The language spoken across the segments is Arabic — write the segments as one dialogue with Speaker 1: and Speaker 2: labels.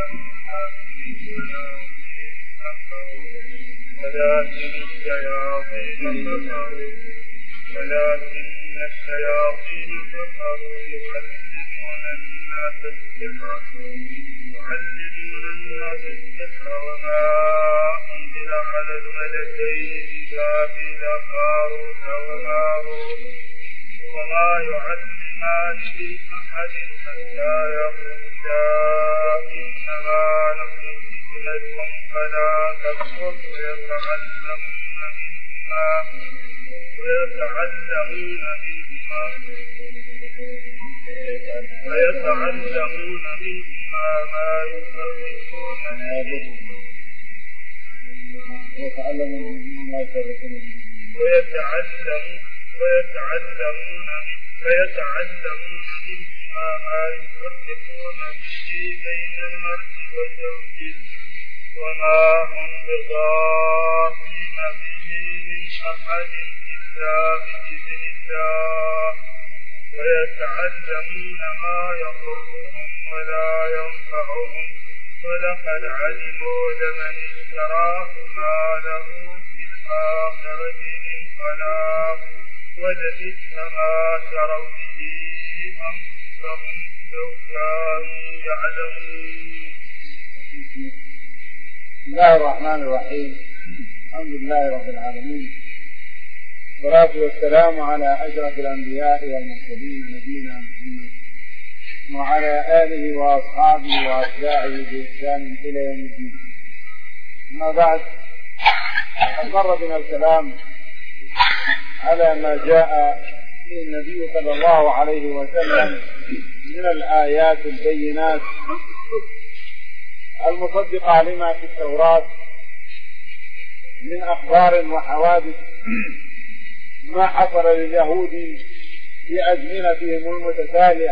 Speaker 1: الشياطين كفروا يعلمون الناس السحر وما أنزل على الملكين ببابل هاروت وماروت وما يعلمان من أحد حتى يقولا إنما نحن فتنة فلا تكفر ويتعلمون منهما ما يفرقون به ويتعلمون منهما ما يفرقون به بين المرء وزوجه وما هم بضارين به من أحد إلا بإذن الله ويتعلمون ما يضرهم ولا ينفعهم ولقد علموا لمن اشتراه ما له في الآخرة من خلاق ولبئس ما شروا به أنفسهم لو كانوا يعلمون.
Speaker 2: بسم الله الرحمن الرحيم. الحمد لله رب العالمين، والصلاة والسلام على أشرف الأنبياء والمرسلين نبينا محمد وعلى آله وأصحابه وأتباعه بإحسان إلى يوم الدين. أما بعد، مر بنا الكلام على ما جاء به النبي صلى الله عليه وسلم من الآيات البينات المصدقة لما في التوراة من أخبار وحوادث ما حصل لليهود في أزمنتهم المتتالية،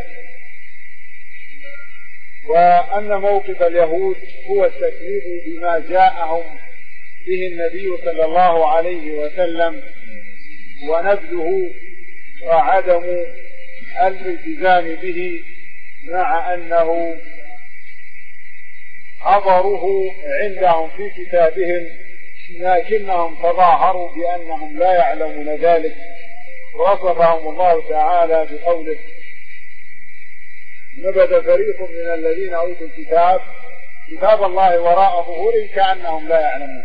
Speaker 2: وأن موقف اليهود هو التكذيب بما جاءهم به النبي صلى الله عليه وسلم ونبذه وعدم الالتزام به، مع أنه حضروه عندهم في كتابهم لكنهم تظاهروا بأنهم لا يعلمون ذلك. وصفهم الله تعالى بقوله: نبذ فريق من الذين أوتوا الكتاب كتاب الله وراء ظهورهم كأنهم لا يعلمون.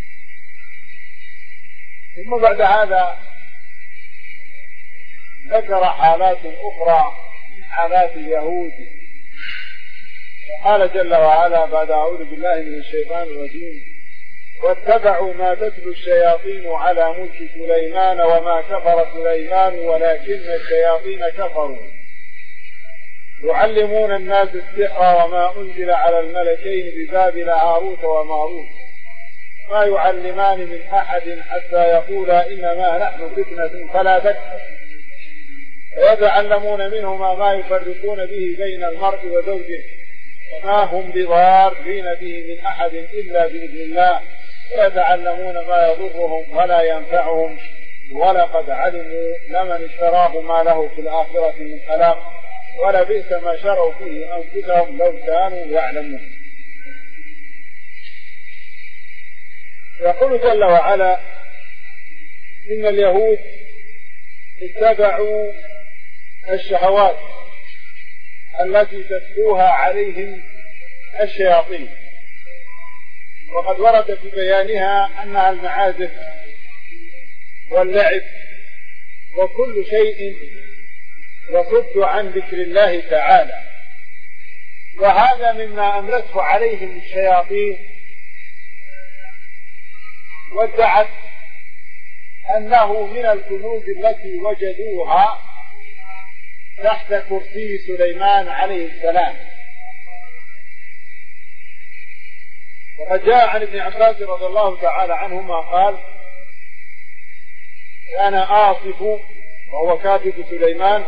Speaker 2: ثم بعد هذا ذكر حالات أخرى من حالات اليهود، قال جل وعلا بعد: أعوذ بالله من الشيطان الرجيم: واتبعوا ما تتلو الشياطين على ملك سليمان وما كفر سليمان ولكن الشياطين كفروا يعلمون الناس السحر وما أنزل على الملكين ببابل هاروت وماروت ما يعلمان من أحد حتى يقولا إنما نحن فتنة فلا تكفر ويتعلمون منهما ما يفرقون به بين المرء وزوجه وما هم بضارين به من أحد إلا بإذن الله ويتعلمون ما يضرهم ولا ينفعهم ولقد علموا لمن اشتراه ما له في الآخرة من خلاق ولبئس ما شروا فيه أنفسهم لو كانوا يعلمون. يقول جل وعلا: إن اليهود اتبعوا الشهوات التي تتلوها عليهم الشياطين، وقد ورد في بيانها أنها المعازف واللعب وكل شيء يصد عن ذكر الله تعالى، وهذا مما أملته عليهم الشياطين، وادعت أنه من الكنوز التي وجدوها تحت كرسي سليمان عليه السلام. وقد جاء عن ابن عباس رضي الله تعالى عنهما قال: كان آصف وهو كاتب سليمان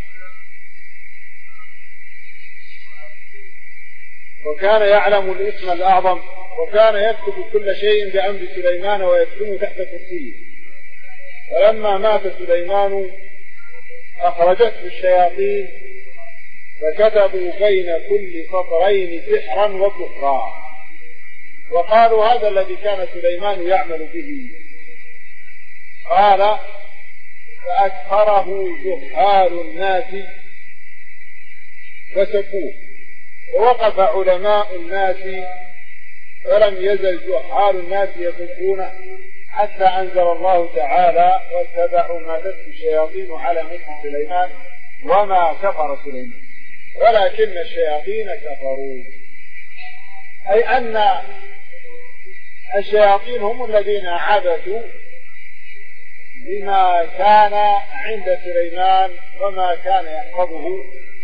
Speaker 2: وكان يعلم الاسم الأعظم وكان يكتب كل شيء بأمر سليمان ويكتبه تحت كرسيه، فلما مات سليمان أخرجته الشياطين فكتبوا بين كل سطرين سحرا وكفرا، وقالوا هذا الذي كان سليمان يعمل به. قال فأكثره جهال الناس فسبوه، ووقف علماء الناس فلم يزل جهال الناس يسبونه، حتى أنزل الله تعالى واتبعوا ما تتلو الشياطين على ملك سليمان وما كفر سليمان ولكن الشياطين كفروا، أي أن الشياطين هم الذين عبثوا بما كان عند سليمان وما كان يحفظه،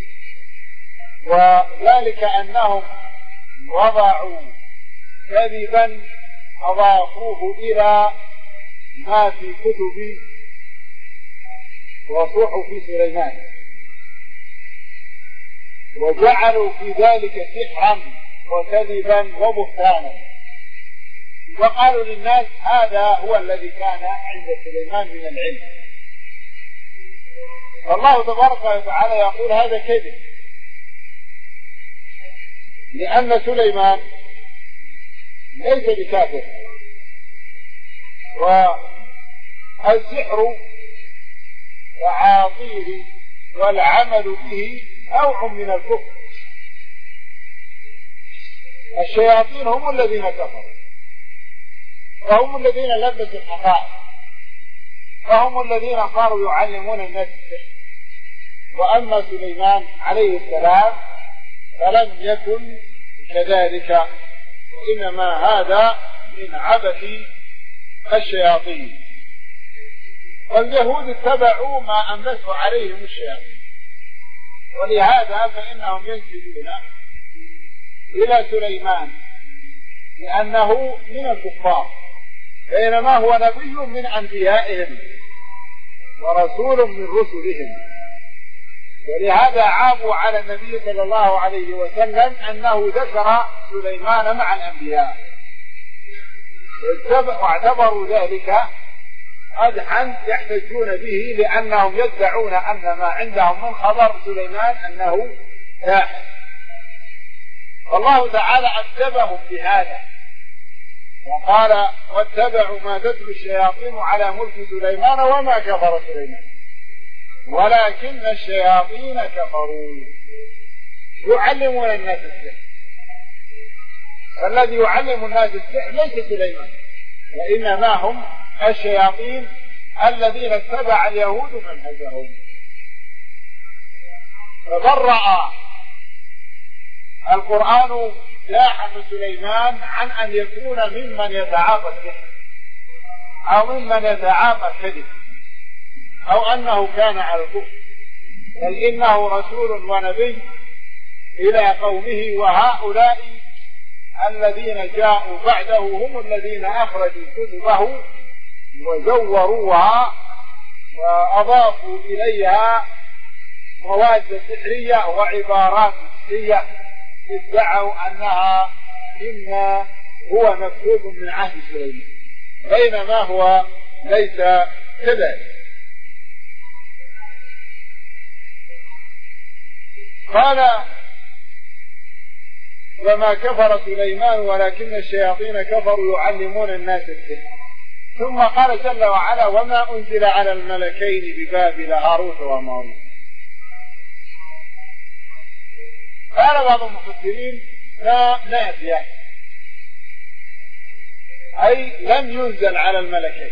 Speaker 2: وذلك أنهم وضعوا كذبا أضافوه إلى ما في كتب وصحف سليمان، وجعلوا في ذلك سحرا وكذبا وبهتانا، وقالوا للناس هذا هو الذي كان عند سليمان من العلم. فالله تبارك وتعالى يقول هذا كذب، لأن سليمان ليس بكافر، والسحر وعاطيه والعمل به نوع من الكفر. الشياطين هم الذين كفروا، وهم الذين لبسوا الحقائق، وهم الذين صاروا يعلمون الناس السحر. وأما سليمان عليه السلام فلم يكن كذلك، وإنما هذا من عبث الشياطين. واليهود اتبعوا ما أنبته عليهم الشياطين، ولهذا فإنهم ينسبون إلى سليمان لأنه من الكفار، بينما هو نبي من أنبيائهم ورسول من رسلهم. ولهذا عابوا على النبي صلى الله عليه وسلم أنه ذكر سليمان مع الأنبياء، واعتبروا ذلك قدحا يحتجون به، لأنهم يدعون أن ما عندهم من خبر سليمان أنه ساحر. فالله تعالى أكذبهم بهذا وقال واتبعوا ما تتلو الشياطين على ملك سليمان وما كفر سليمان ولكن الشياطين كفروا يعلمون الناس السحر. فالذي يعلم الناس السحر ليس سليمان، وإنما هم الشياطين الذين اتبع اليهود منهجهم. فبرأ القرآن لاحم سليمان عن أن يكون ممن يتعاطى السحر أو ممن يتعاطى الكذب أو أنه كان على الكفر، بل إنه رسول ونبي إلى قومه. وهؤلاء الذين جاءوا بعده هم الذين أخرجوا كتبه وزوروها وأضافوا إليها مواد سحرية وعبارات سحرية، ادعوا أنها إما هو مكتوب من عهد سليمان، بينما هو ليس كذلك. قال وما كفر سليمان ولكن الشياطين كفروا يعلمون الناس السحر. ثم قال جل وعلا وما أنزل على الملكين ببابل هاروت وماروت. قال بعض المفسرين لا نافية، أي لم ينزل على الملكين،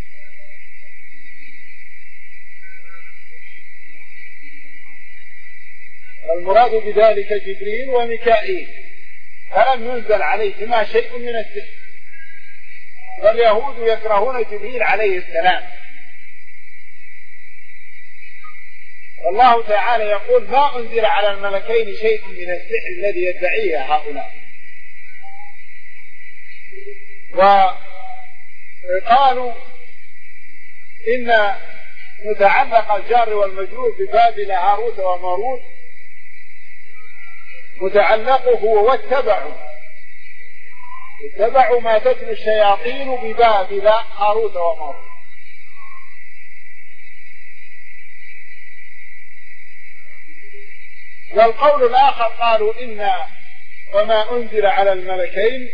Speaker 2: المراد بذلك جبريل وميكائيل، فلم ينزل عليهما شيء من السحر. واليهود يكرهون جبريل عليه السلام، والله تعالى يقول ما أنزل على الملكين شيء من السحر الذي يدعيه هؤلاء. وقالوا إن متعلق الجار والمجرور ببابل هاروت وماروت متعلقه واتبعوا ما تتلو الشياطين ببابل هاروت وماروت. والقول الآخر قالوا إن وما أنزل على الملكين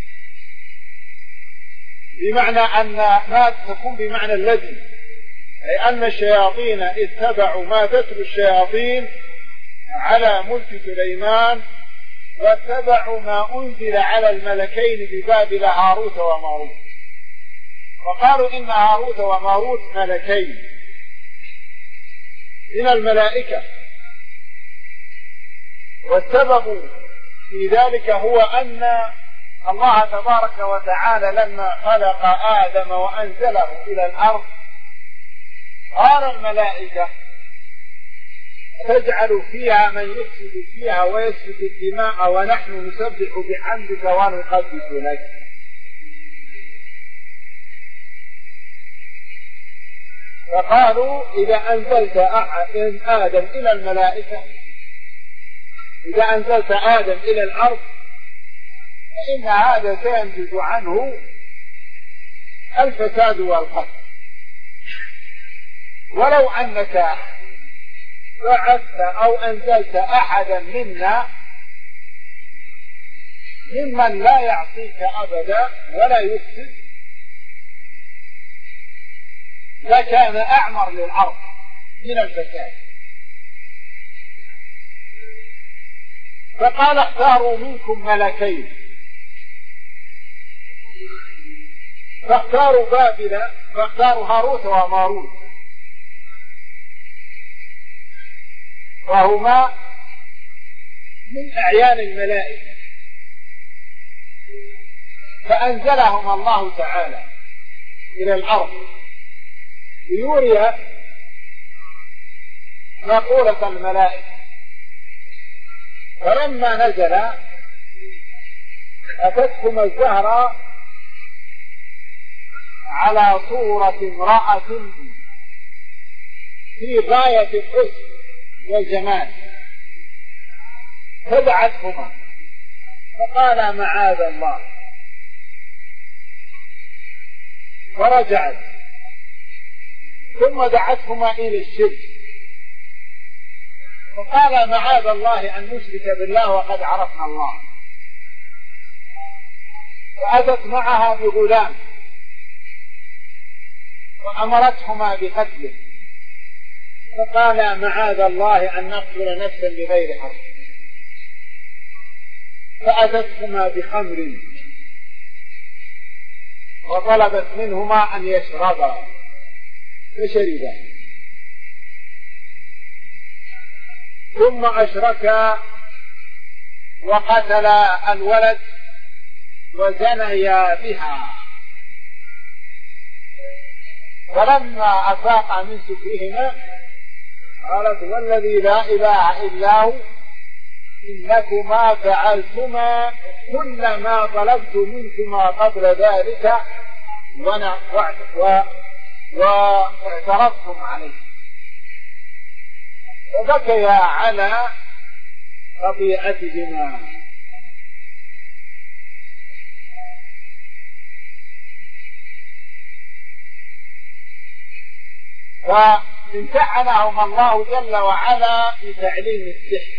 Speaker 2: بمعنى أن ما تكون بمعنى الذي، أي أن الشياطين اتبعوا ما تتلو الشياطين على ملك سليمان، واتبعوا ما أنزل على الملكين ببابل هاروت وماروت، وقالوا إن هاروت وماروت ملكين من الملائكة. والسبب في ذلك هو أن الله تبارك وتعالى لما خلق آدم وأنزله إلى الأرض قال الملائكة تجعل فيها من يفسد فيها ويسفك الدماء ونحن نسبح بحمدك ونقدس لك. فقالوا إذا أنزلت آدم إلى الملائكة، إذا أنزلت آدم إلى الأرض فإن هذا سينتج عنه الفساد والقتل، ولو أنك بعثت أو أنزلت أحدا منا ممن لا يعصيك أبدا ولا يفسد لكان أعمر للأرض من الفساد. فقال اختاروا منكم ملكين، فاختاروا بابل، فاختاروا هاروت وماروت، وهما من أعيان الملائكة، فأنزلهم الله تعالى إلى الأرض ليوري مقولة الملائكة. فلما نزل أتتهم الزهرة على صورة امرأة في غاية الحسن والجمال، فدعتهما فقالا معاذ الله، فرجعت ثم دعتهما إلى الشرك فقالا معاذ الله أن نشرك بالله وقد عرفنا الله، فأتت معها بغلام وأمرتهما بقتله فقالا معاذ الله أن نقتل نفسا بغير حق، فأتتهما بخمر وطلبت منهما أن يشربا فشربا، ثم أشركا وقتلا الولد وزنيا بها. فلما أفاقا من سكرهما قالت والذي لا إله إلا هو إنكما فعلتما كل ما طلبت منكما قبل ذلك واعترضتم عليه. وبكيا على خطيئتهما. فامتحنهم الله جل وعلا بتعليم السحر،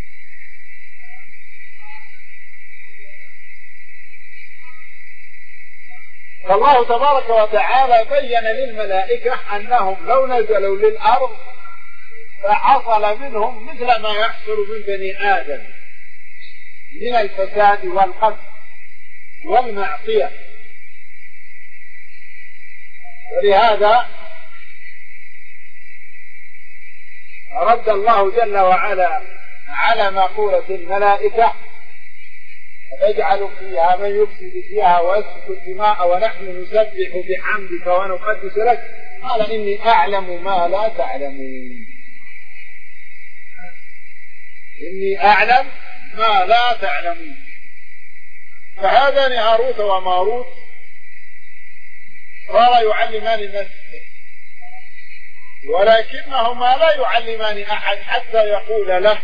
Speaker 2: فالله تبارك وتعالى بين للملائكة أنهم لو نزلوا للأرض فحصل منهم مثل ما يحصل من بني آدم من الفساد والقتل والمعصية. ولهذا رد الله جل وعلا على مقولة الملائكة نجعل فيها من يفسد فيها ويسفك الدماء ونحن نسبح بحمدك ونقدس لك، قال إني أعلم ما لا تعلمون. إني أعلم ما لا تعلمون. فهذان هاروت وماروت صار يعلمان الناس، ولكنهما لا يعلمان أحد حتى يقول له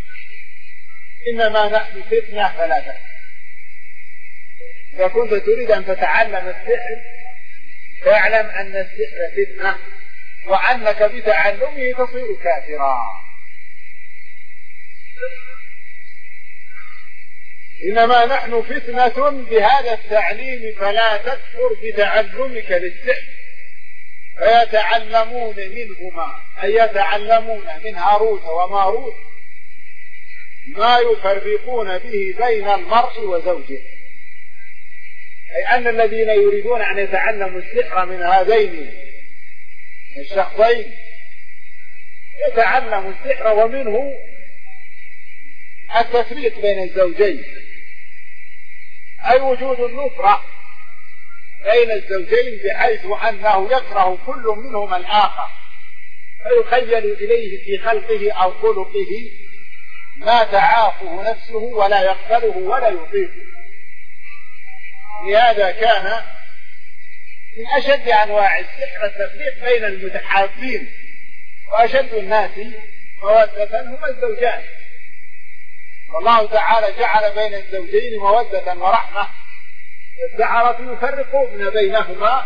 Speaker 2: إنما نحن فتنة فلا تكفر. إذا كنت تريد أن تتعلم السحر فاعلم أن السحر فتنة وأنك بتعلمه تصير كافرا. إنما نحن فتنة بهذا التعليم فلا تكفر بتعلمك للسحر. فيتعلمون منهما أي يتعلمون من هاروت وماروت ما يفرقون به بين المرء وزوجه، أي أن الذين يريدون أن يتعلموا السحر من هذين الشخصين يتعلموا السحر ومنه التفريق بين الزوجين، أي وجود النفرة بين الزوجين بحيث أنه يكره كل منهما الآخر فيخيل إليه في خلقه أو خلقه ما تعافه نفسه ولا يقبله ولا يطيقه. لهذا كان من أشد أنواع السحر التفريق بين المتحابين، وأشد الناس مودة هم الزوجان، والله تعالى جعل بين الزوجين مودة ورحمة، السحرة يفرقون بينهما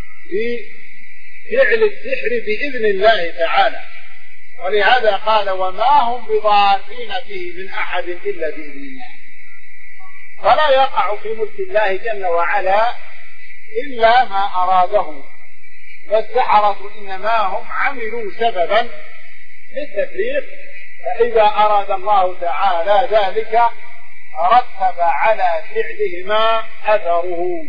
Speaker 2: بفعل السحر بإذن الله تعالى. ولهذا قال وما هم بضارين به من أحد إلا بإذن الله، فلا يقع في ملك الله جل وعلا إلا ما أراده، والسحرة إنما هم عملوا سببا للتفريق، فإذا أراد الله تعالى ذلك رتب على فعلهما أثره.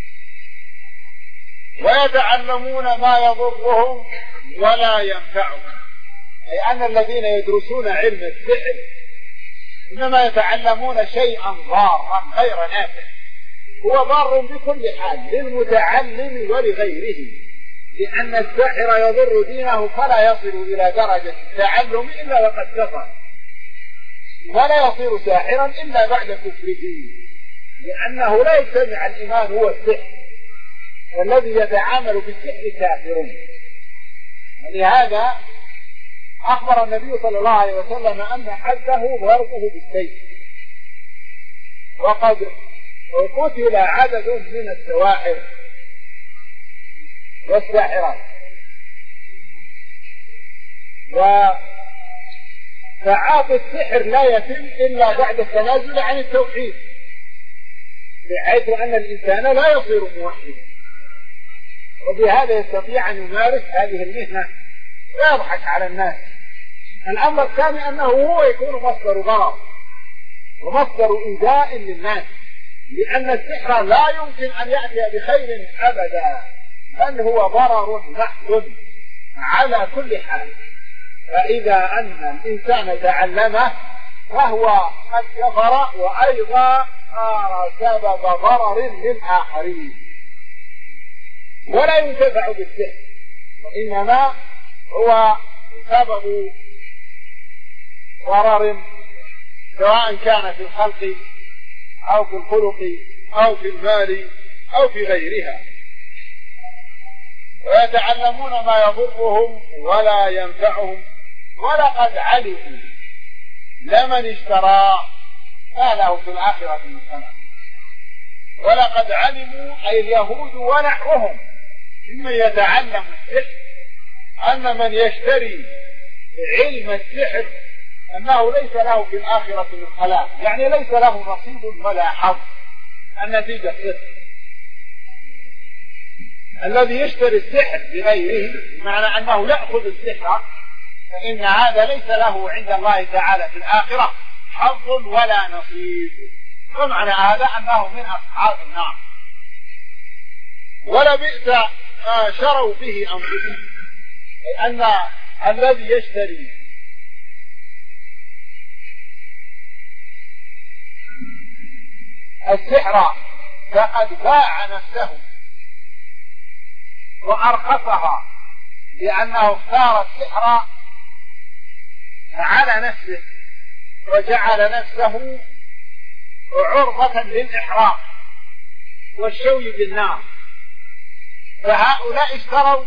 Speaker 2: ويتعلمون ما يضرهم ولا ينفعهم، أي أن الذين يدرسون علم السحر إنما يتعلمون شيئا ضارا غير نافع، هو ضار بكل حال للمتعلم ولغيره، لأن الساحر يضر دينه فلا يصل إلى درجة التعلم إلا وقد كفر، ولا يصير ساحرا إلا بعد كفره، لأنه لا يجتمع الإيمان هو السحر، والذي يتعامل بالسحر كافر. ولهذا أخبر النبي صلى الله عليه وسلم أن حده ضربه بالسيف، وقد قتل عدد من السواحر والساحرات، وتعاطي السحر لا يتم إلا بعد التنازل عن التوحيد، بحيث أن الإنسان لا يصير موحدا، وبهذا يستطيع أن يمارس هذه المهنة ويضحك على الناس. الأمر الثاني أنه هو يكون مصدر ضرر ومصدر إيذاء للناس، لأن السحر لا يمكن أن يأتي بخير أبدا، بل هو ضرر محض على كل حال. فإذا أن الإنسان تعلمه فهو قد كفر، وأيضا صار سبب ضرر للآخرين، ولا ينتفع بالسحر، وإنما هو سبب ضرر سواء كان في الخلق أو في الخلق أو في المال أو في غيرها. ويتعلمون ما يضرهم ولا ينفعهم، ولقد علموا لمن اشترى ما له في الآخرة من خلاق. ولقد علموا أي اليهود ونحوهم ممن يتعلم السحر أن من يشتري علم السحر أنه ليس له في الآخرة من خلاق، يعني ليس له نصيب ولا حظ. النتيجة الذي يشتري السحر بغيره بمعنى أنه يأخذ السحر، فإن هذا ليس له عند الله تعالى في الآخرة حظ ولا نصيب، ومعنى هذا أنه من أصحاب النار. ولبئس ما شروا به أنفسهم، لأن الذي يشتري السحر فقد باع نفسه وأرخصها، لأنه اختار السحر على نفسه وجعل نفسه عرضة للإحراق والشوي بالنار. فهؤلاء اشتروا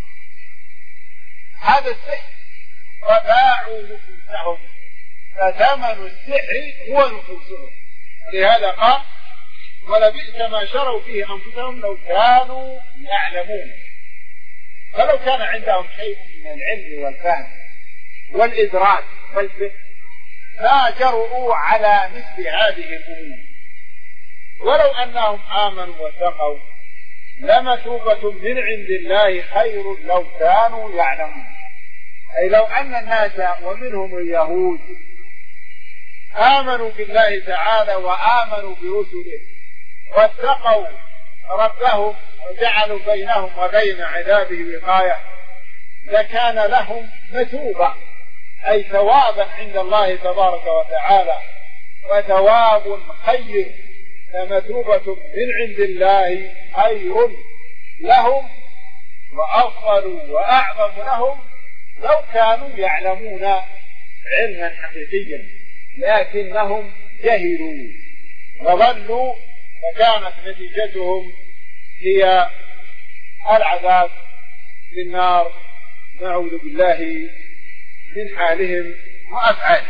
Speaker 2: هذا السحر وباعوا نفوسهم، فثمن السحر هو نفوسهم. لهذا قال ولبئس ما شروا فيه أنفسهم لو كانوا يعلمون. فلو كان عندهم شيء من العلم والفهم والإدراك والفقه ما جرؤوا على مثل هذه الأمور. ولو أنهم آمنوا واتقوا لمثوبة من عند الله خير لو كانوا يعلمون. أي لو أن الناس ومنهم اليهود آمنوا بالله تعالى وآمنوا برسله واتقوا ربهم وجعلوا بينهم وبين عذابه وقاية لكان لهم مثوبة، أي ثوابا عند الله تبارك وتعالى، وثواب خير لمثوبة من عند الله خير لهم وأفضل وأعظم لهم لو كانوا يعلمون علما حقيقيا، لكنهم جهلوا وظلوا، فكانت نتيجتهم هي العذاب في النار. نعوذ بالله من حالهم وأفعالهم.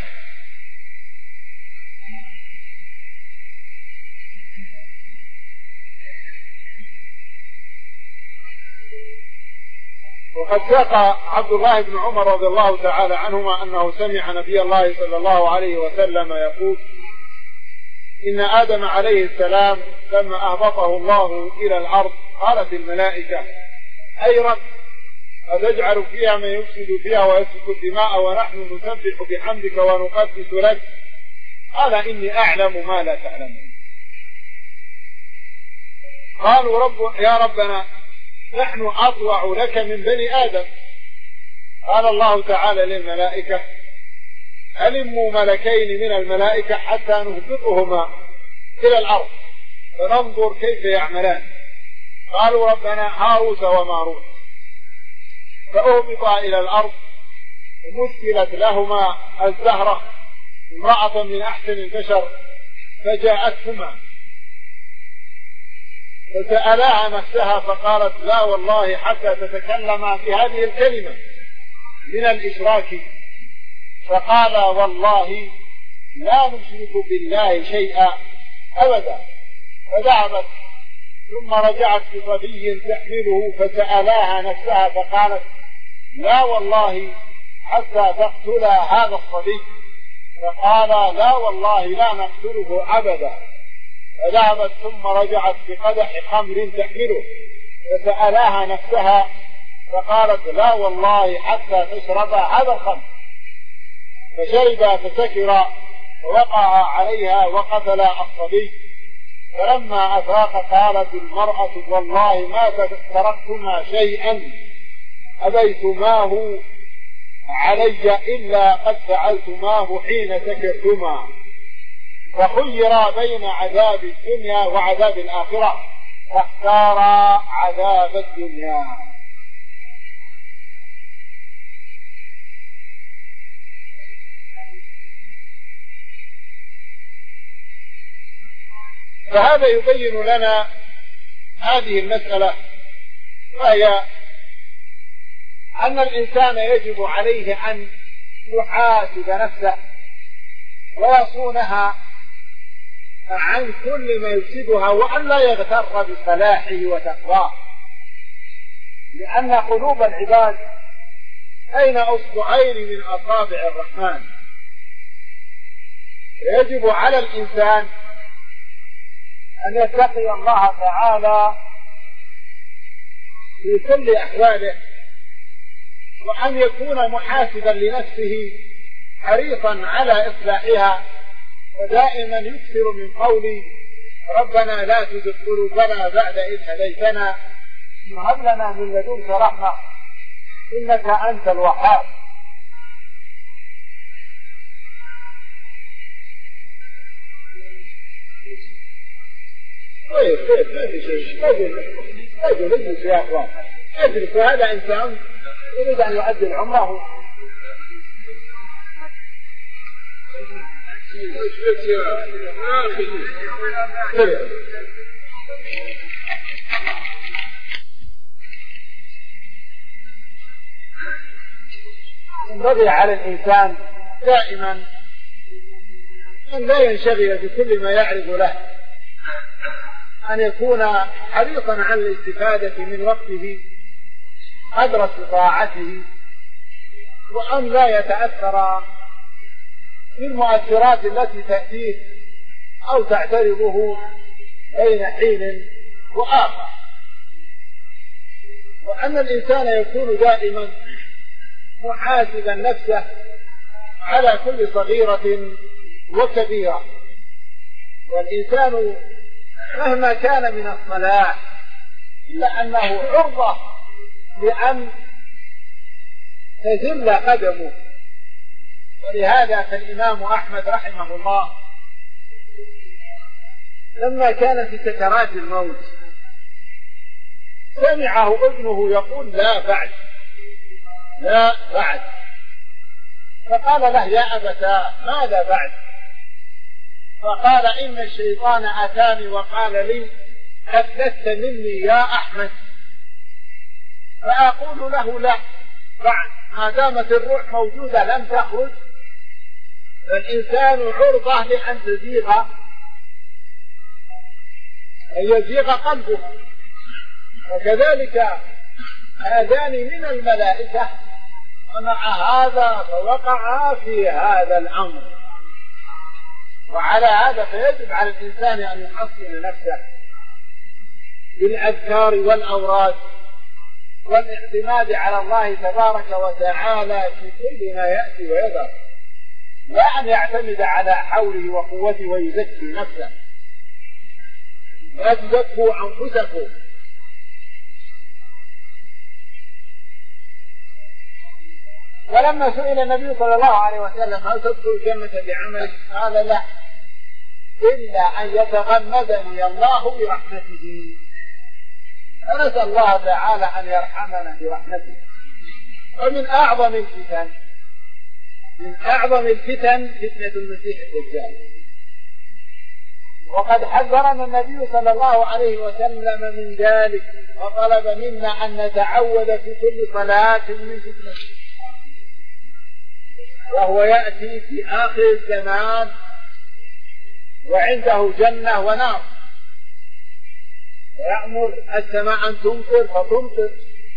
Speaker 2: وقد ساق عبد الله بن عمر رضي الله تعالى عنهما أنه سمع نبي الله صلى الله عليه وسلم يقول: إن آدم عليه السلام لما أهبطه الله إلى الأرض قالت الملائكة: أي رب، أتجعل فيها من يفسد فيها ويسفك الدماء ونحن نسبح بحمدك ونقدس لك؟ قال: إني أعلم ما لا تعلمون. قالوا: يا ربنا، نحن أطوع لك من بني آدم. قال الله تعالى للملائكة: ألموا ملكين من الملائكة حتى نهبطهما إلى الأرض فننظر كيف يعملان. قالوا: ربنا هاروت وماروت. فأهبطا إلى الأرض ومثلت لهما الزهرة امرأة من أحسن البشر فجاءتهما فسألاها نفسها فقالت: لا والله حتى تتكلما بهذه الكلمة من الإشراك. فقال: والله لا نشرك بالله شيئا أبدا. فذهبت ثم رجعت بصبي تحمله فسألاها نفسها فقالت: لا والله حتى تقتلا هذا الصبي. فقال: لا والله لا نقتله أبدا. فذهبت ثم رجعت بقدح خمر تحمله فسألاها نفسها فقالت: لا والله حتى تشرب هذا الخمر. فشرب فسكر ووقع عليها وقتل الصبي. فلما أفاق قالت المرأة: والله ما تركتما شيئا أبيتماه علي إلا قد فعلتماه حين سكرتما. فخيرا بين عذاب الدنيا وعذاب الآخرة فاختارا عذاب الدنيا. فهذا يبين لنا هذه المسألة، وهي أن الإنسان يجب عليه أن يحاسب نفسه ويصونها عن كل ما يفسدها، وأن لا يغتر بصلاحه وتقواه، لأن قلوب العباد بين أصبعين من أصابع الرحمن. يجب على الإنسان أن يتقي الله تعالى في كل أحواله، وأن يكون محاسبا لنفسه حريصا على إصلاحها، ودائما يكثر من قول: ربنا لا تزغ قلوبنا بعد إذ هديتنا وهب لنا من لدنك رحمة إنك أنت الوهاب. طيب ما في شيء، أجل اجلس يا أخوان، اجلس. هذا إنسان يريد أن يؤدي العمرة. ينبغي على الإنسان دائما أن لا ينشغل بكل ما يعرض له، أن يكون حريصا على الاستفادة من وقته قدر استطاعته، وأن لا يتأثر من المؤثرات التي تأتيه أو تعترضه بين حين وآخر، وأن الإنسان يكون دائما محاسبا نفسه على كل صغيرة وكبيرة. والإنسان مهما كان من الصلاح إلا أنه عرضة لأن تزل قدمه. ولهذا فالإمام أحمد رحمه الله لما كان في سكرات الموت سمعه ابنه يقول لا بعد لا بعد، فقال له يا أبتاه ماذا بعد؟ فقال إن الشيطان أتاني وقال لي أفلست مني يا أحمد، فأقول له لا بعد، ما دامت الروح موجودة لم تخرج، فالإنسان عرضة لأن تزيغ أن يزيغ قلبه. وكذلك هذان من الملائكة، ومع هذا فوقع في هذا الأمر. وعلى هذا فيجب على الإنسان أن يحصن نفسه بالأذكار والأوراد والاعتماد على الله تبارك وتعالى في كل ما يأتي ويذر، لا أن يعتمد على حوله وقوته ويزكي نفسه. لا تزكوا أنفسكم. ولما سئل النبي صلى الله عليه وسلم هل تدخل الجنة بعملك؟ قال لا، إلا أن يتغمدني الله برحمته. فنسأل الله تعالى أن يرحمنا برحمته. ومن أعظم الفتن فتنة المسيح الدجال، وقد حذرنا النبي صلى الله عليه وسلم من ذلك، وطلب منا أن نتعوذ في كل صلاة من فتنة. وهو يأتي في آخر الزمان وعنده جنة ونار، ويأمر السماء أن تمطر فتمطر،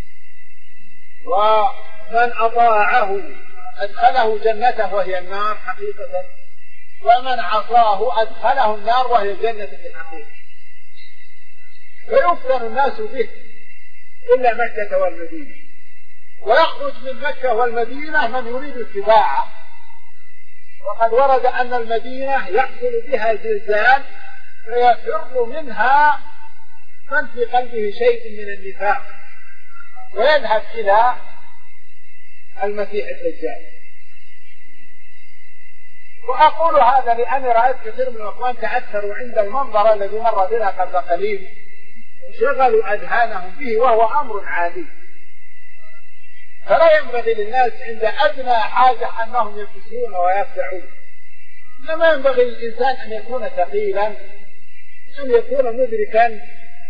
Speaker 2: ومن أطاعه أدخله جنته وهي النار حقيقة، ومن عصاه أدخله النار وهي الجنة في الحقيقة. فيفتن الناس به إلا مكة والمدينة، ويخرج من مكة والمدينة من يريد اتباعه. وقد ورد أن المدينة يحصل بها زلزال فيفر منها من في قلبه شيء من النفاق ويذهب إلى المسيح الدجال. وأقول هذا لأني رأيت كثير من الأخوان تأثروا عند المنظر الذي مر بنا قبل قليل وشغلوا أذهانهم به، وهو أمر عادي. فلا ينبغي للناس عند أدنى حاجة أنهم ينفسون ويفزعون، إنما ينبغي للإنسان أن يكون ثقيلا، أن يكون مدركا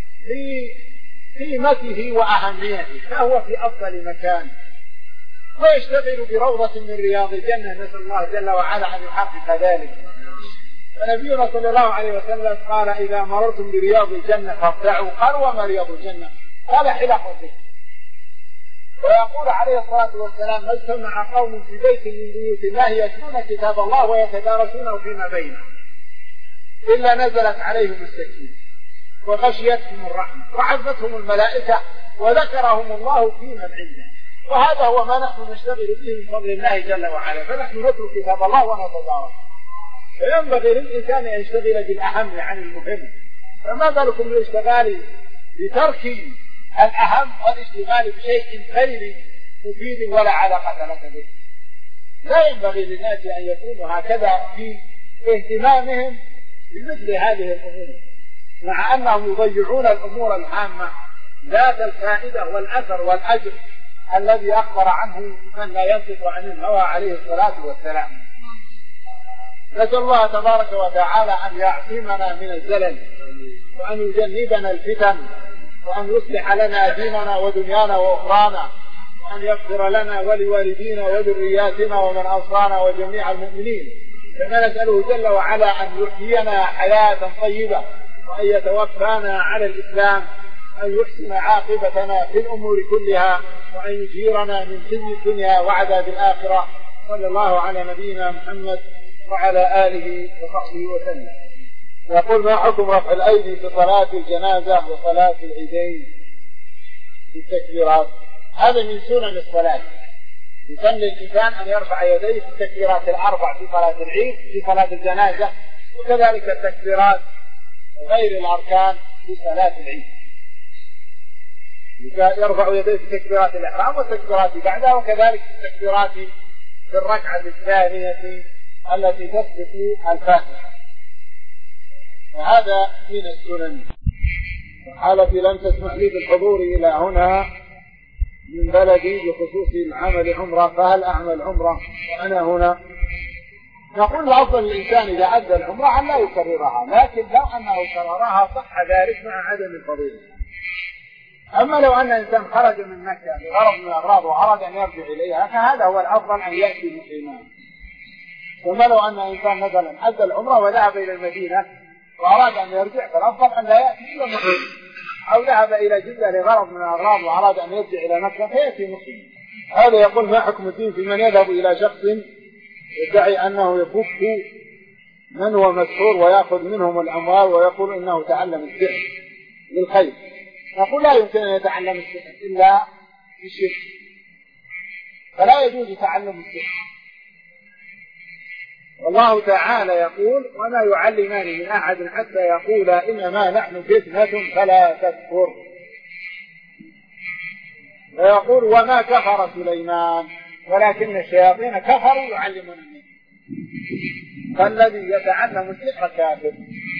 Speaker 2: لقيمته وأهميته، فهو في أفضل مكان ويشتغل بروضة من رياض الجنة. نسأل الله جل وعلا أن يحقق ذلك. فنبينا صلى الله عليه وسلم قال إذا مررتم برياض الجنة فارتعوا. قالوا وما رياض الجنة؟ قال حلق الذكر. ويقول عليه الصلاة والسلام ما اجتمع قوم في بيت من بيوت الله يتلون كتاب الله ويتدارسونه فيما بينهم إلا نزلت عليهم السكينة وغشيتهم الرحمة وعزتهم الملائكة وذكرهم الله في من عنده. وهذا هو ما نحن نشتغل به من فضل الله جل وعلا، فنحن نترك كتاب الله ونتدارس. فينبغي للإنسان أن يشتغل بالأهم عن المهم، فما بالكم بالاشتغال بترك الأهم والاشتغال بشيء غير مفيد ولا علاقة لك به. لا ينبغي للناس أن يكونوا هكذا في اهتمامهم بمثل هذه الأمور، مع أنهم يضيعون الأمور الهامة ذات الفائدة والأثر والأجر الذي أخبر عنه من لا ينطق عن الهوى عليه الصلاة والسلام. نسأل الله تبارك وتعالى أن يعصمنا من الزلل، وأن يجنبنا الفتن، وأن يصلح لنا ديننا ودنيانا وأخرانا، وأن يغفر لنا ولوالدينا وذرياتنا ومن أوصانا وجميع المؤمنين. كما نسأله جل وعلا أن يحيينا حياة طيبة، وأن يتوفانا على الإسلام، أن يحسن عاقبتنا في الأمور كلها، وأن يجيرنا من خزي الدنيا وعذاب الآخرة. صلى الله على نبينا محمد وعلى آله وصحبه وسلم. يقول: ما حكم رفع الأيدي في صلاة الجنازة وصلاة العيدين في التكبيرات؟ هذا من سنن الصلاة. يسن للإنسان أن يرفع يديه في التكبيرات الأربع في صلاة العيد في صلاة الجنازة، وكذلك التكبيرات غير الأركان في صلاة العيد. يرفع يديه في تكبيرات الإحرام والتكبيرات بعدها، وكذلك في التكبيرات في الركعة الثانية التي تسبق الفاتحة. وهذا من السنن. حالتي لم تسمح لي بالحضور إلى هنا من بلدي بخصوص العمل عمرة، فهل أعمل عمرة وأنا هنا؟ نقول الأفضل للإنسان إذا أدى العمرة أن لا يكررها، لكن لو أنه كررها صح ذلك مع عدم الفضيلة. أما لو أن إنسان خرج من مكة بغرض من الأغراض وأراد أن يرجع إليها فهذا هو الأفضل أن يأتي مسلما. ثم لو أن إنسان مثلا أدى العمرة وذهب إلى المدينة وأراد أن يرجع فالأفضل أن لا يأتي إلا مسلم، أو ذهب إلى جدة لغرض من الأغراض وأراد أن يرجع إلى مكة فيأتي مسلم. هذا يقول: ما حكم الدين في من يذهب إلى شخص يدعي أنه يفك من هو مسحور ويأخذ منهم الأموال ويقول إنه تعلم السحر للخير؟ نقول: لا يمكن أن يتعلم السحر إلا بالشرك، فلا يجوز تعلم السحر. والله تعالى يقول: وما يعلمان من أحد حتى يقولا إنما نحن فتنة فلا تكفر. ويقول: وما كفر سليمان ولكن الشياطين كفروا يعلمون الناس. فالذي يتعلم السحر كافر.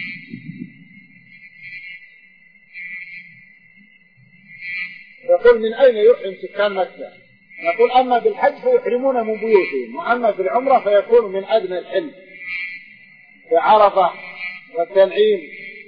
Speaker 2: يقول: من أين يحرم سكان مكة؟ نقول: أما بالحج فيحرمون من بيوتهم، وأما بالعمرة فيكون من أدنى الحل كعرفة والتنعيم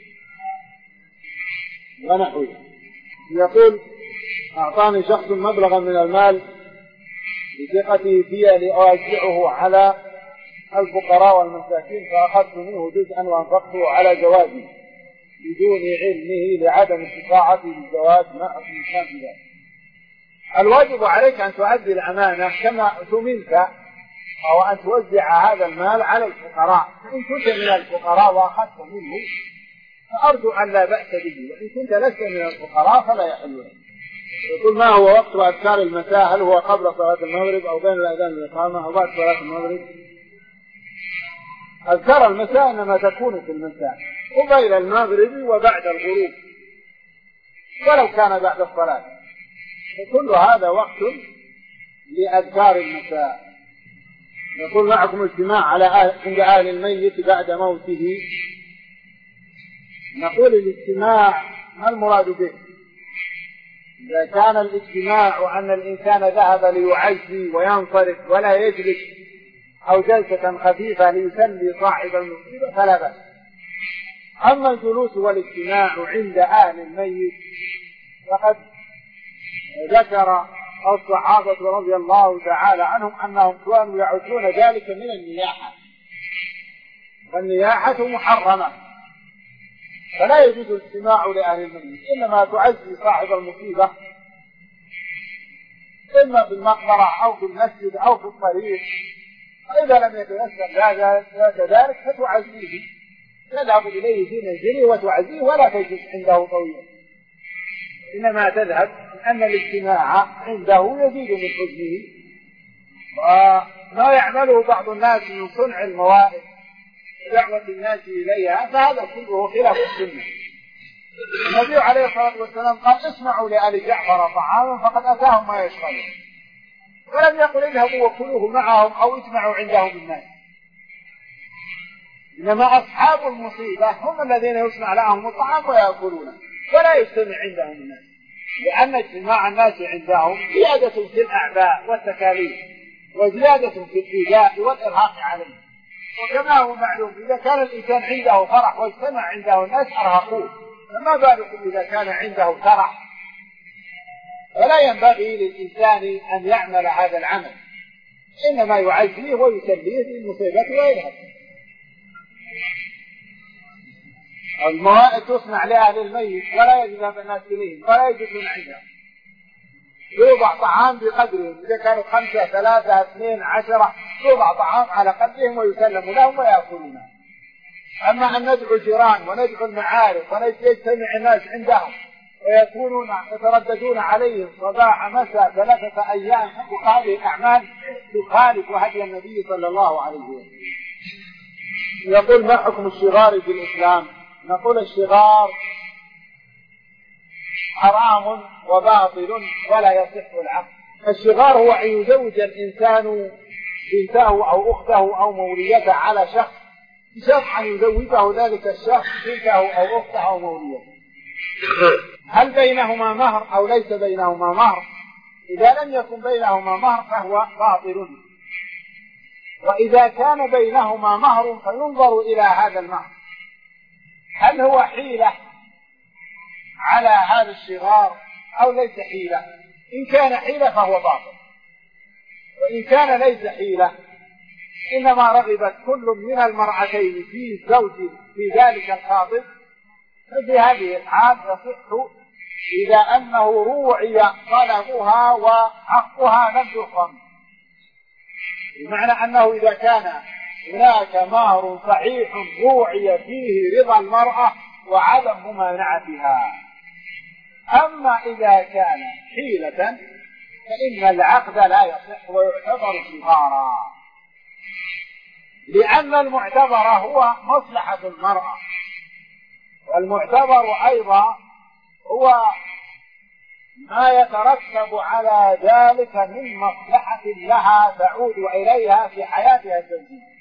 Speaker 2: ونحوه. يقول: أعطاني شخص مبلغا من المال بثقته في لأوزعه على الفقراء والمساكين، فأخذت منه جزءا وأنفقته على زواجي بدون علمه لعدم استطاعته للزواج. ما حكم الإسلام في ذلك؟ الواجب عليك أن تؤدي الأمانة كما اؤتمنت، أو أن توزع هذا المال على الفقراء. فإن كنت من الفقراء وأخذت منه فأرجو أن لا بأس به، وإن كنت لست من الفقراء فلا يحل لك. يقول: ما هو وقت أذكار المساء؟ هل هو قبل صلاة المغرب أو بين الأذان والإقامة أو بعد صلاة المغرب؟ أذكار المساء إنما تكون في المساء وبين المغرب وبعد الغروب، ولو كان بعد الصلاة، فكل هذا وقت لأذكار المساء. يقول: معكم اجتماع عند أهل الميت بعد موته. نقول: الاجتماع ما المراد به؟ إذا كان الاجتماع أن الإنسان ذهب ليعزي وينصرف ولا يجلس، أو جلسة خفيفة ليسلي صاحب المصيبة فلا بأس. أما الجلوس والاجتماع عند أهل الميت فقد ذكر الصحابة رضي الله تعالى عنهم أنهم كانوا يعدون ذلك من النياحة، والنياحة محرمة، فلا يجوز الاجتماع لأهل الميت، إنما تعزي صاحب المصيبة إما بالمقبرة أو في المسجد أو في الطريق، فإذا لم يتيسر ذلك فتعزيه، تذهب إليه في منزله وتعزيه ولا تجلس عنده طويلا، إنما تذهب أن الاجتماع عنده يزيد من حزنه. وما يعمله بعض الناس من صنع الموائد ودعوة الناس إليها فهذا كله خلاف السنة. النبي عليه الصلاة والسلام قال: اسمعوا لآل جعفر طعاما فقد أتاهم ما يشغلون، ولم يقل اذهبوا وكلوه معهم أو اجمعوا عندهم الناس. إنما أصحاب المصيبة هم الذين يسمع لهم الطعام ويأكلونه ولا يجتمع عندهم الناس، لأن اجتماع الناس عندهم زيادة في الأعباء والتكاليف وزيادة في الإيذاء والإرهاق عليه. وكما هو معلوم إذا كان الإنسان عنده فرح واجتمع عنده الناس أرهقوه، فما بالكم إذا كان عنده فرح؟ فلا ينبغي للإنسان أن يعمل هذا العمل، إنما يعزيه ويسليه في مصيبته ويذهب. الموائد تصنع لأهل الميت ولا يذهب الناس إليهم ولا يجدون عندهم، يوضع طعام بقدرهم، إذا كانوا 5 3 2 10 يوضع طعام على قدرهم ويسلم لهم ويأكلون. أما أن ندعو الجيران وندعو المعارف ونجتمع الناس عندهم ويكونون يترددون عليهم صباح مساء 3 أيام، هذه الأعمال تخالف هدي النبي صلى الله عليه وسلم. يقول: ما حكم الشغار في الإسلام؟ نقول: الشغار حرام وباطل ولا يصح العقد. الشغار هو أن يزوج الإنسان بنته أو أخته أو موليته على شخص بشرط أن يزوجه ذلك الشخص بنته أو أخته أو موليته. هل بينهما مهر أو ليس بينهما مهر؟ إذا لم يكن بينهما مهر فهو باطل، وإذا كان بينهما مهر فينظر إلى هذا المهر هل هو حيلة على هذا الشغار أو ليس حيلة. إن كان حيلة فهو باطل، وإن كان ليس حيلة إنما رغبت كل من المرأتين في الزوج في ذلك الخاطب، ففي هذه الحال يصح إذا أنه روعي طلبها وحقها لم يفهم، بمعنى أنه إذا كان هناك مهر صحيح روعي فيه رضا المرأة وعدم ممانعتها. أما إذا كان حيلة فإن العقد لا يصح ويعتبر شغارا، لأن المعتبر هو مصلحة المرأة، والمعتبر أيضا هو ما يترتب على ذلك من مصلحة لها تعود إليها في حياتها الزوجية.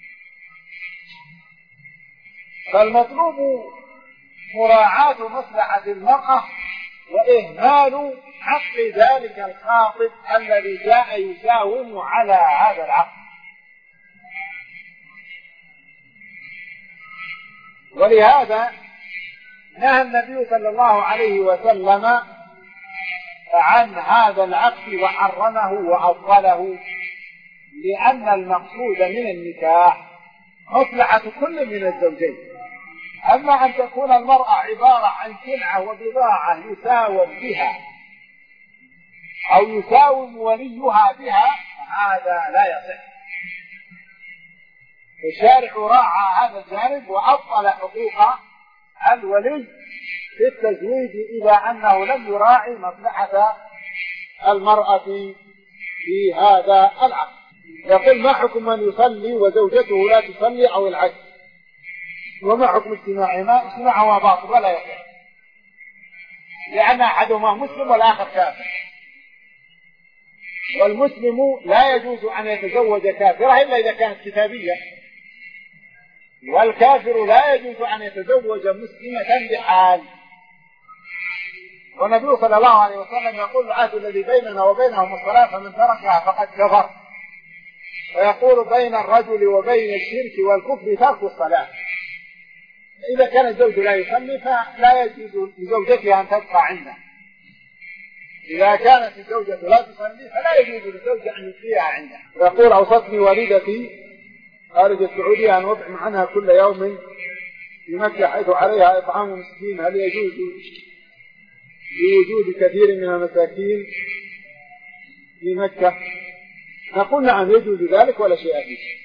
Speaker 2: فالمطلوب مراعاة مصلحة المرأة وإهمال حق ذلك الخاطب الذي جاء يساوم على هذا العقد. ولهذا نهى النبي صلى الله عليه وسلم عن هذا العقد وحرمه وأبطله، لأن المقصود من النكاح مصلحة كل من الزوجين. أما أن تكون المرأة عبارة عن سلعة وبضاعة يساوم بها أو يساوم وليها بها هذا لا يصح. الشارع راعى هذا الجانب وأبطل حقوق الولي في التزويج إذا أنه لم يراعي مصلحة المرأة في هذا العقد. يقول: ما حكم من يصلي وزوجته لا تصلي أو العكس؟ وما حكم اجتماعهما؟ اجتماعهما باطل ولا يصح، لأن أحدهما مسلم والآخر كافر، والمسلم لا يجوز أن يتزوج كافرة إلا إذا كانت كتابية، والكافر لا يجوز أن يتزوج مسلمة بحال. والنبي صلى الله عليه وسلم يقول: العهد الذي بيننا وبينهم الصلاة فمن تركها فقد كفر. ويقول: بين الرجل وبين الشرك والكفر ترك الصلاة. إذا كان الزوج لا يصلي فلا يجوز لزوجتها أن تبقى عنده. إذا كانت الزوجة لا تصلي فلا يجوز للزوج أن يبقيها عنده. ويقول: أوصتني والدتي خارج السعودية أن أطعم عنها كل يوم في مكة حيث عليها إطعام مسكين، هل يجوز بوجود كثير من المساكين في مكة؟ نقول: نعم يجوز ذلك ولا شيء فيه.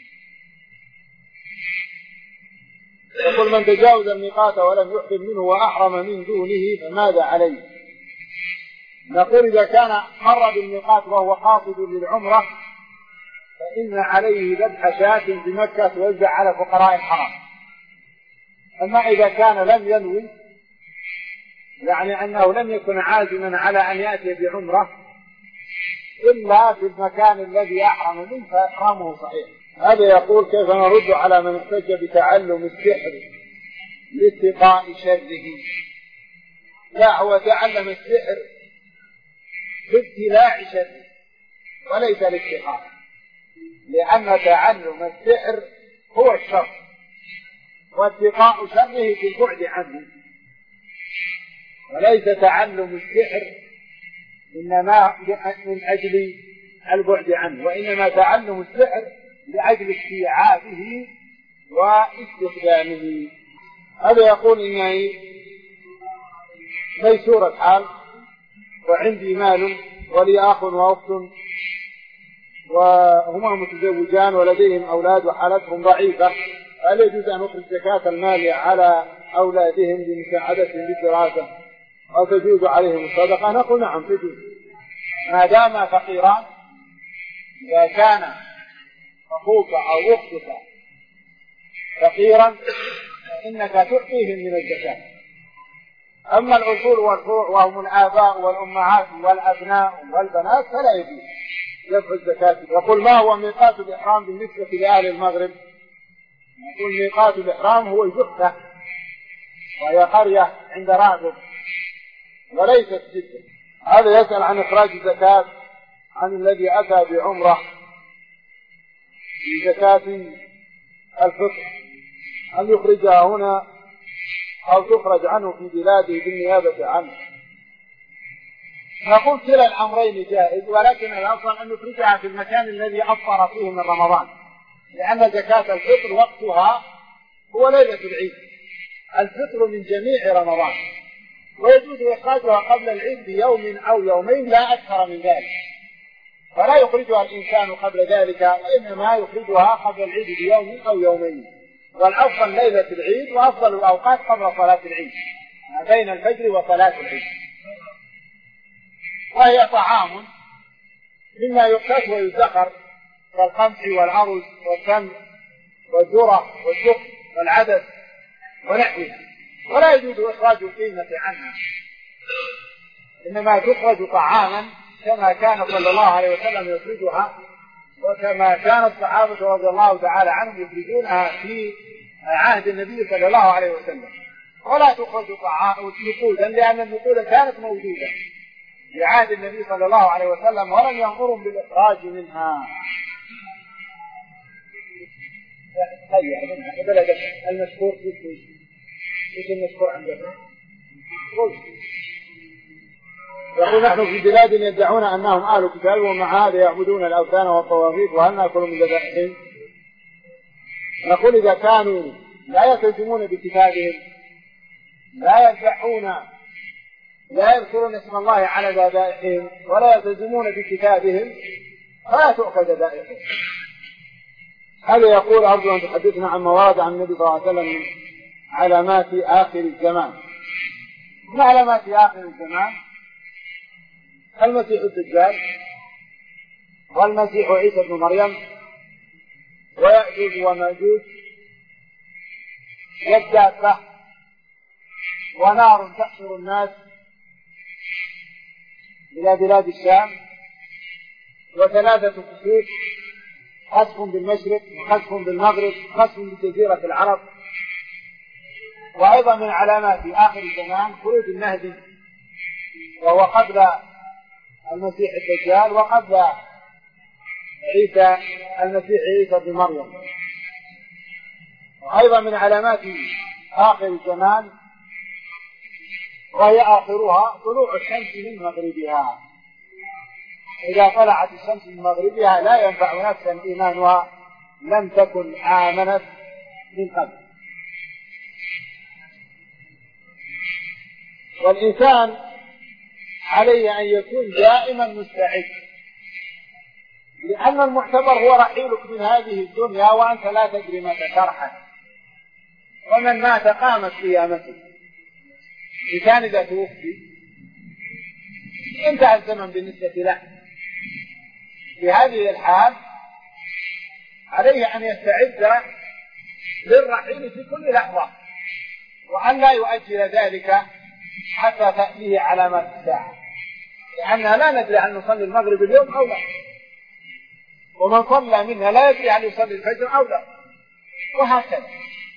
Speaker 2: يقول: من تجاوز الميقات ولم يحرم منه وأحرم من دونه فماذا عليه؟ نقول: إذا كان مر بالميقات وهو قاصد للعمرة فإن عليه ذبح شاة بمكة توزع على فقراء الحرم. أما إذا كان لم ينوي، يعني أنه لم يكن عازما على أن يأتي بعمرة إلا في المكان الذي أحرم منه فإحرامه صحيح. هذا يقول: كيف نرد على من احتج بتعلم السحر لاتقاء شره؟ لا، هو تعلم السحر لابتلاع شره وليس لاتقاء، لأن تعلم السحر هو الشر واتقاء شره في البعد عنه، وليس تعلم السحر إنما من أجل البعد عنه، وإنما تعلم السحر لأجل استيعابه واستخدامه. هذا يقول: إنني ميسورة حال وعندي مال ولي أخ وأخت وهما متزوجان ولديهم أولاد وحالتهم ضعيفة، هل يجوز أن أخرج زكاة المال على أولادهم لمساعدتهم بالدراسة أو تجوز عليهم الصدقة؟ نقول نعم تجوز ما دام فقيران. إذا كان أخوك أو أختك فقيرا فإنك تعطيهم من الزكاة. أما الأصول والفروع وهم الآباء والأمهات والأبناء والبنات فلا يجوز دفع الزكاة. يقول ما هو ميقات الإحرام بالنسبة لأهل المغرب؟ يقول ميقات الإحرام هو الجحفة، وهي قرية عند راغب وليست جدة. هذا يسأل عن إخراج الزكاة عن الذي أتى بعمرة بزكاة الفطر، هل يخرجها هنا أو تخرج عنه في بلاده بالنيابة عنه؟ نقول كلا الأمرين جائز، ولكن الأفضل أن نخرجها في المكان الذي أفطر فيه من رمضان، لأن زكاة الفطر وقتها هو ليلة العيد، الفطر من جميع رمضان، ويجوز إخراجها قبل العيد بيوم أو يومين لا أكثر من ذلك، فلا يخرجها الإنسان قبل ذلك، وإنما يخرجها قبل العيد بيوم أو يومين، والأفضل ليلة العيد، وأفضل الأوقات قبل صلاة العيد ما بين الفجر وصلاة العيد. وهي طعام مما يؤكل ويزخر كالقمح والعرز والتمر والذرة والسكر والعدس ونحوها، ولا يجوز إخراج القيمة عنها، إنما تخرج طعاما كما كان صلى الله عليه وسلم يخرجها، وكما كان الصحابة رضي الله تعالى عنهم يخرجونها في عهد النبي صلى الله عليه وسلم، ولا تخرج نقودا، لأن النقود كانت موجودة في عهد النبي صلى الله عليه وسلم ولم يأمرهم بالإخراج منها. المشكور ايش المشكور عندنا؟ يقول نحن في بلاد يدعون أنهم أهل كتاب ومع هذا يعبدون الأوثان والطواغيت، وهل نأكل من ذبائحهم؟ نقول إذا كانوا لا يلتزمون بكتابهم، لا يذبحون، لا يذكرون اسم الله على ذبائحهم، ولا يلتزمون بكتابهم، فلا تؤخذ ذبائحهم. هذا يقول أرجو أن تحدثنا عن مواد عن النبي صلى الله عليه وسلم من علامات آخر الزمان. من علامات آخر الزمان المسيح الدجال والمسيح عيسى بن مريم ويأجوج وماجوج والدابة ونار تحشر الناس إلى بلاد الشام، وثلاثة كسوف، خسف بالمشرق وخسف بالمغرب وخسف بجزيرة العرب. وأيضا من علامات آخر الزمان خروج المهدي، وهو قبل المسيح الدجال وقبل عيسى المسيح عيسى بن مريم. وأيضا من علامات آخر الزمان وهي آخرها طلوع الشمس من مغربها. إذا طلعت الشمس من مغربها لا ينفع نفسا إيمانها لم تكن آمنت من قبل. والإنسان عليه أن يكون دائما مستعد، لأن المعتبر هو رحيلك من هذه الدنيا وأنت لا تدري متى ترحل، ومن مات قامت قيامته. الإنسان إذا توفي انتهى الزمن بالنسبة له. في هذه الحال عليه أن يستعد للرحيل في كل لحظة، وأن لا يؤجل ذلك حتى تأتيه علامات الساعة، لأننا لا ندري هل نصلي المغرب اليوم أو لا، ومن صلى منا لا يدري هل يصلي الفجر أو لا، وهكذا.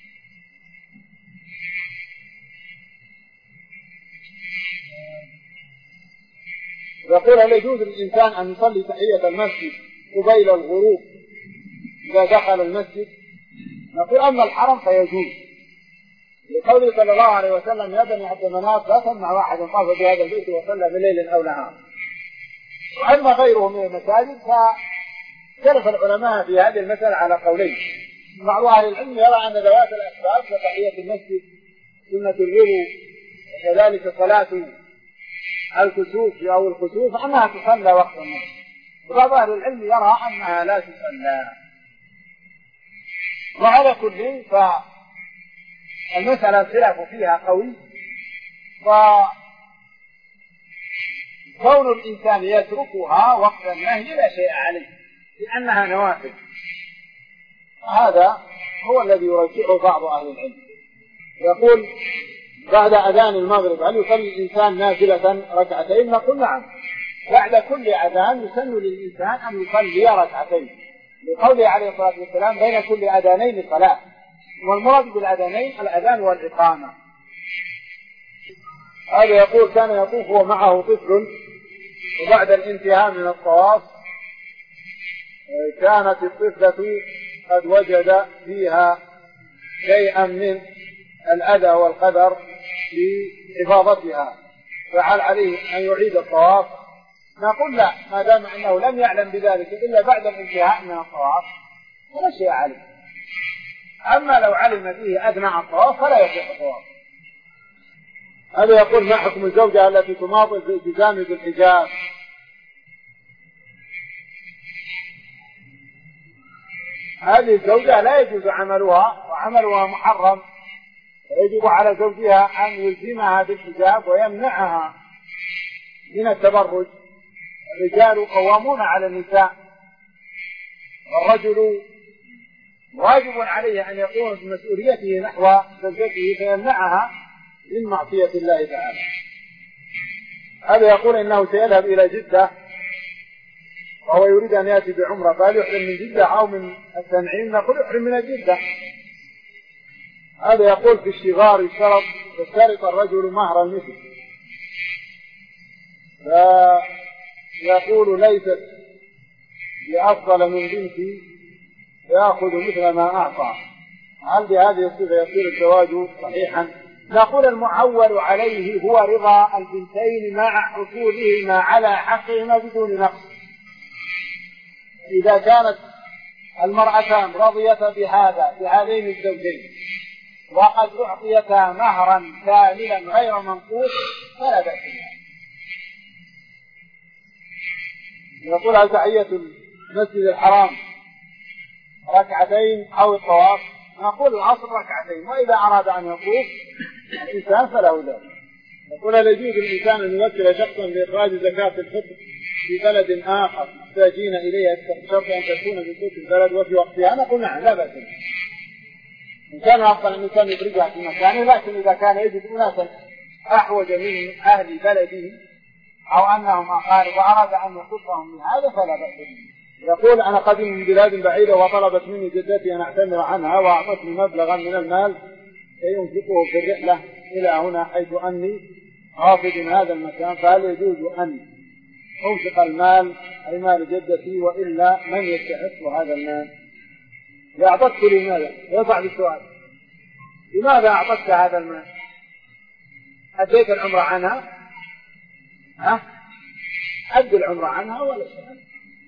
Speaker 2: يقول هل يجوز للإنسان أن يصلي تحية المسجد قبيل الغروب إذا دخل المسجد؟ نقول أما الحرم فيجوز، لقوله صلى الله عليه وسلم يا بني عبد مناف لا تمنع واحد طاف بهذا البيت وصلى بليل أو نهار. وأما غيره من المساجد فاختلف العلماء في هذه المسألة على قولين. بعض أهل العلم يرى أن ذوات الأسباب كتحية المسجد سنة الوضوء وكذلك صلاة الكسوف أو الخسوف أنها تصلى وقت النصر، وبعض أهل العلم يرى أنها لا تصلى. وعلى كل فالمسألة الخلاف فيها قوي، وكون الإنسان يتركها وقت النهي لا شيء عليه لأنها نوافل. هذا هو الذي يرجحه بعض أهل العلم، يقول بعد أذان المغرب هل يصلي الإنسان نافلة ركعتين؟ نقول نعم، بعد كل أذان يسن للإنسان أن يصلي ركعتين، لقوله عليه الصلاة والسلام بين كل أذانين صلاة، والمراد بالأذانين الأذان والإقامة. هذا يقول كان يطوف ومعه طفل، وبعد الانتهاء من الطواف كانت الطفلة قد وجد فيها شيئا من الأذى والقدر في حفاظتها، فهل عليه أن يعيد الطواف؟ نقول لا، ما دام أنه لم يعلم بذلك إلا بعد الانتهاء من الطواف فلا شيء عليه. أما لو علم به أثناء الطواف فلا يصح الطواف. هذا يقول ما حكم الزوجة التي تماطل في التزام بالحجاب؟ هذه الزوجة لا يجوز عملها، وعملها محرم، ويجب على زوجها أن يلزمها بالحجاب ويمنعها من التبرج. الرجال قوامون على النساء، والرجل واجب عليه أن يقوم بمسؤوليته نحو زوجته فيمنعها من معصية الله تعالى. هذا يقول إنه سيذهب إلى جدة وهو يريد أن يأتي بعمرة، فهل يحرم من جدة أو من التنعيم؟ نقول يحرم من جدة. هذا يقول في الشغار الشرط يشترط الرجل مهر المثل، فيقول ليست بأفضل من بنتي يأخذ مثل ما أعطى، هل بهذه الصفة يصير الزواج صحيحا؟ نقول المعول عليه هو رضا البنتين مع حصولهما على حقهما بدون نقص. إذا كانت المرأتان رضيتا بهذين الزوجين وقد أعطيتا مهرا كاملا غير منقوص فلا بأس بها. يقول هل تحية المسجد الحرام ركعتين أو الطواف؟ نقول الأصل ركعتين، وإذا أراد أن يطوف الإنسان فله ذلك. يقول هل يجوز للإنسان أن يوكل شخصا لإخراج زكاة الفطر في بلد آخر محتاجين إليها بشرط أن تكون من قوت البلد وفي وقتها؟ نقول نعم لا بأس. إن كان أفضل أن الإنسان يخرجها في مكانه، لكن إذا كان يجد أناسا أحوج من أهل بلده أو أنهم أقارب وأراد أن يخصهم من هذا فلا بأس به. يقول أنا قدم من بلاد بعيدة وطلبت مني جدتي أن أعتمر عنها وأعطتني مبلغا من المال ينفقه في الرحلة إلى هنا حيث أني رافض من هذا المكان، فهل يجوز أن أنفق المال أي مال جدتي، وإلا من يستحق هذا المال؟ أعطتك لماذا؟ يصعب السؤال، لماذا أعطتك هذا المال؟ أديت العمرة عنها؟ أدي العمرة عنها ولا شيء.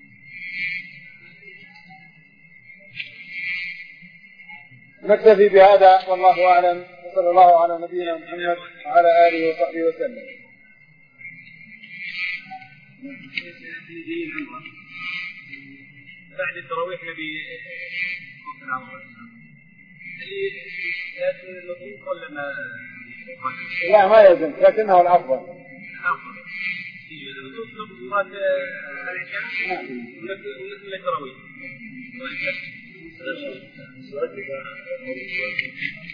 Speaker 2: نكتفي بهذا والله أعلم، وصلى الله على نبينا محمد وعلى آله وصحبه وسلم.
Speaker 3: بعد التراويح نبي ولا ما؟
Speaker 2: لا ما يلزم، لكنه الأفضل.
Speaker 3: تطلب التراويح.